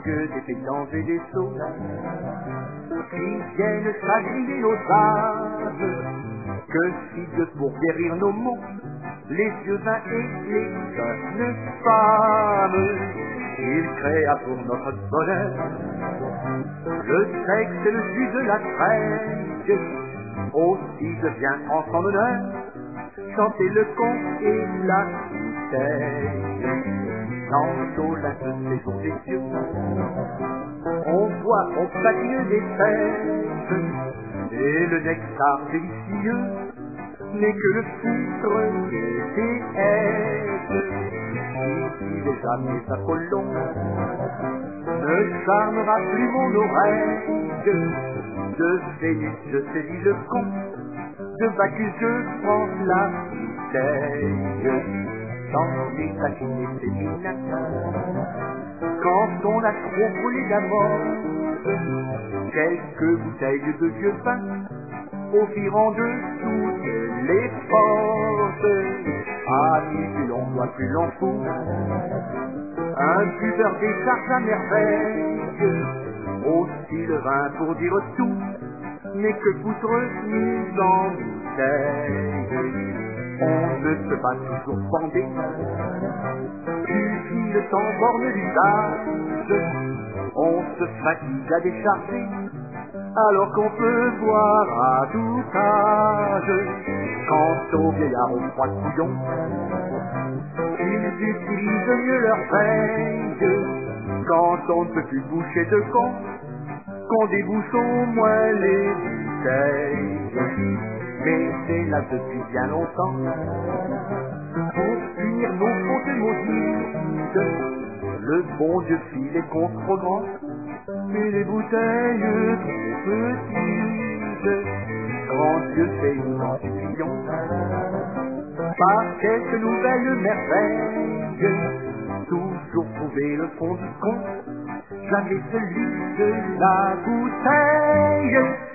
que des pétances et des sauts qui viennent chagriner nos âmes, que si Dieu pour guérir nos maux, les vieux vins et les jeunes femmes, il créa pour notre bonheur le sexe et le jus de la trêve, aussi devient en son honneur chanter le conte et la bouteille. Tantôt la saison des cieux, on voit au patine des fêtes, et le nectar délicieux n'est que le filtre des déesses. Ici les amis d'Apollon ne charmera plus mon oreille, de Vénus je saisis le con, de Bacchus je prends la bouteille. Dans les taquines féminines, quand on a trop brûlé d'amore, quelques bouteilles de vieux vin offriront de toutes les portes. Amis, plus l'on boit, plus l'on fout, un buveur décharge à merveille. Aussi le vin, pour dire tout, n'est que poutre mise en bouteille. On ne se bat toujours bandé du fil sans borne d'usage. On se fatigue à décharger alors qu'on peut boire à tout âge. Quant aux vieillards aux froids couillons, ils utilisent mieux leur veille. Quand on ne peut plus boucher de con, qu'on débouche au moins les bouteilles. Mais c'est là depuis bien longtemps, pour punir nos fautes maudites, le bon Dieu fit les comptes trop grands, et les bouteilles trop petites. Grand Dieu sait, nous en supplions, par quelques nouvelles merveilles, toujours trouver le fond du compte, jamais celui de la bouteille.